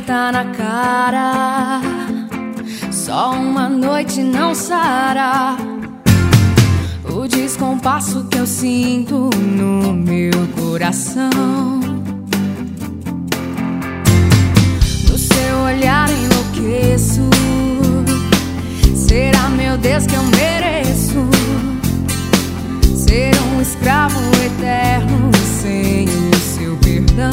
tá na cara. Só uma noite não sara o descompasso que eu sinto no meu coração. No seu olhar enlouqueço. Será, meu Deus, que eu mereço ser um escravo eterno sem o seu perdão?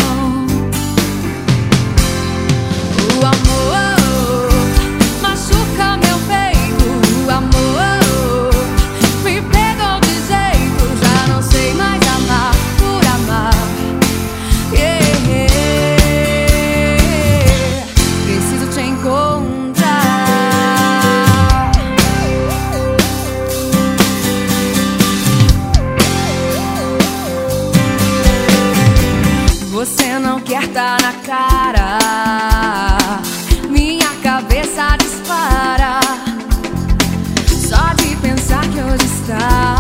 O amor machuca meu peito. O amor me pegou de jeito. Já não sei mais amar por amar. Preciso te encontrar. Você não quer tá na cara. Minha cabeça dispara só de pensar que hoje está